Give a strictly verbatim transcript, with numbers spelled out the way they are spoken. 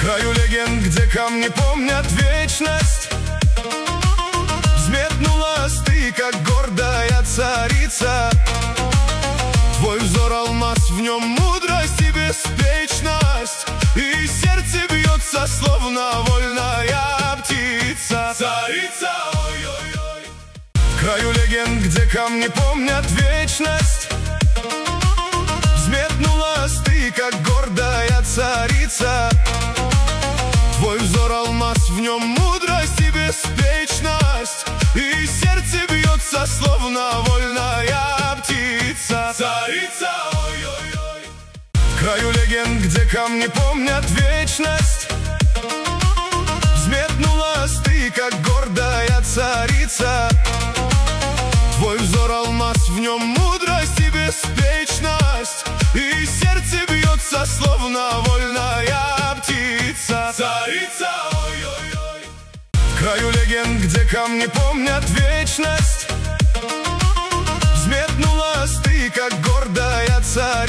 краю легенд, где камни помнят вечность, взметнулась ты, как гордая царица. Твой взор алмаз, в нем мудрость и беспечность, и сердце бьется, словно вольная птица. Царица, ой-ой-ой. Краю легенд, где камни помнят вечность, взметнулась ты, как гордая царица. Твой взор алмаз, в нем мудрость и беспечность, и сердце бьется, словно вольная птица. Царица, ой-ой-ой. Краю легенд, где камни помнят вечность, взметнулась ты, как гордая царица. Твой взор алмаз, в нем мудрость и беспечность, и сердце бьется, словно вольная птица. Царица, ой-ой-ой. Краю легенд, где камни помнят вечность,